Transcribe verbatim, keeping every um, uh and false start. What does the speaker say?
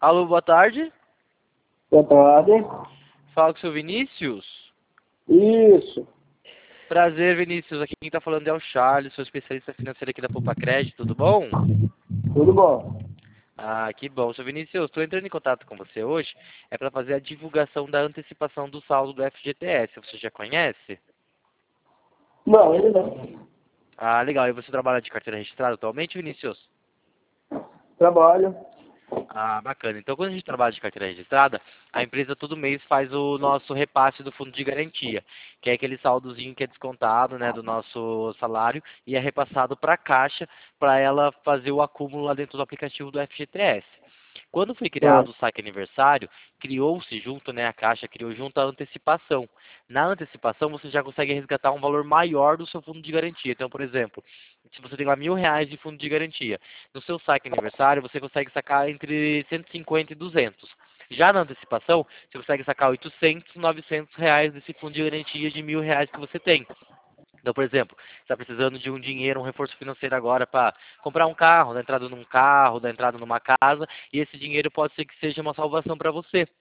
Alô, boa tarde. Boa tarde. Fala com o seu Vinícius. Isso. Prazer, Vinícius. Aqui quem tá falando é o Charles, sou especialista financeiro aqui da Poupa Crédito, tudo bom? Tudo bom? Ah, que bom. Seu Vinícius, estou entrando em contato com você hoje, é para fazer a divulgação da antecipação do saldo do F G T S. Você já conhece? Não, ele não. Ah, legal. E você trabalha de carteira registrada atualmente, Vinícius? Trabalho. Ah, bacana. Então, quando a gente trabalha de carteira registrada, a empresa todo mês faz o nosso repasse do fundo de garantia, que é aquele saldozinho que é descontado, né, do nosso salário e é repassado para a Caixa para ela fazer o acúmulo lá dentro do aplicativo do F G T S. Quando foi Ah, criado o saque aniversário, criou-se junto, né, a Caixa criou junto a antecipação. Na antecipação, você já consegue resgatar um valor maior do seu fundo de garantia. Então, por exemplo, se você tem lá mil reais de fundo de garantia, no seu saque aniversário, você consegue sacar entre cento e cinquenta e duzentos. Já na antecipação, você consegue sacar oitocentos, novecentos reais desse fundo de garantia de mil reais que você tem. Então, por exemplo, você está precisando de um dinheiro, um reforço financeiro agora para comprar um carro, dar entrada num carro, dar entrada numa casa, e esse dinheiro pode ser que seja uma salvação para você.